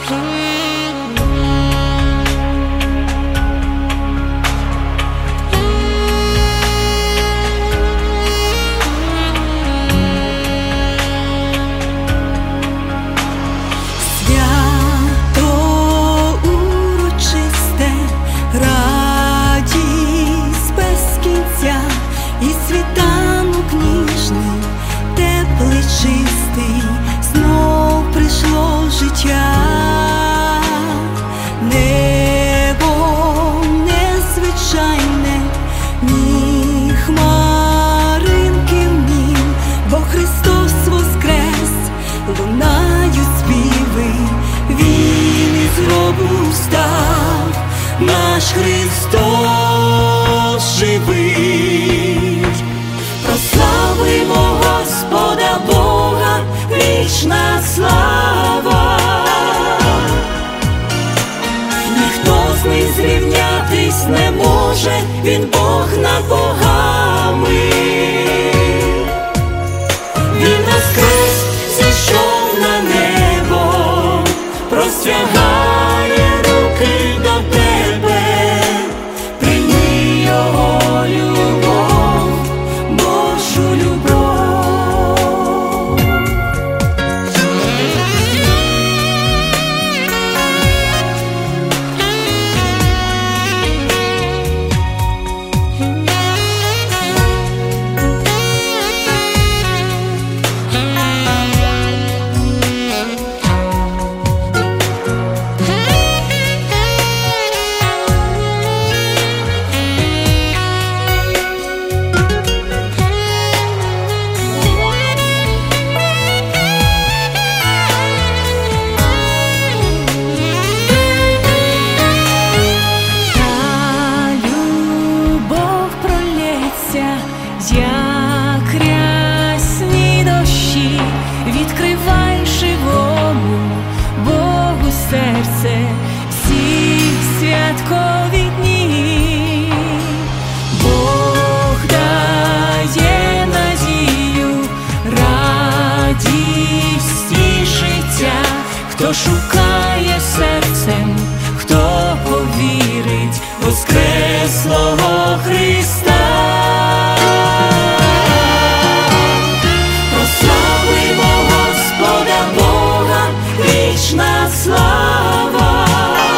І світанок ніжний, теплий, чистий, знов прийшло життя. Небо незвичайне, ні хмаринки в нім, бо Христос воскрес, лунають співи, Він із гробу встав, наш Христос живий. Прославимо Господа Бога, вічна слава. Ніхто з ним зрівнятись не може, Він Бог над богами. Він воскрес, зійшов на небо, простягає руки до тебе. Прийми Його любов, Божу любов. Як рясні дощі, відкривай живому Богу серце всі святкові дні. Бог дає надію, радість і життя, хто шукає серцем, хто повірить воскреслого Христа. Вічна слава,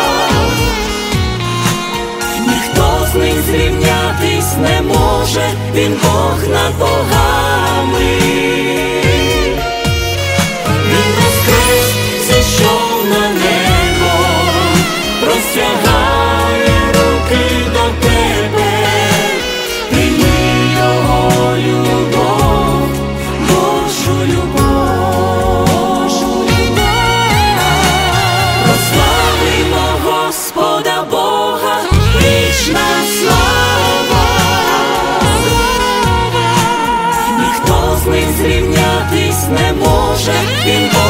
ніхто з ним зрівнятись не може, Він Бог над богами. Він воскрес, зійшов на небо, простягає руки до тебе. Прийми Його любов, Божу любов. Господа Бога, вічна слава. Ніхто з ним зрівнятись не може, Він Бог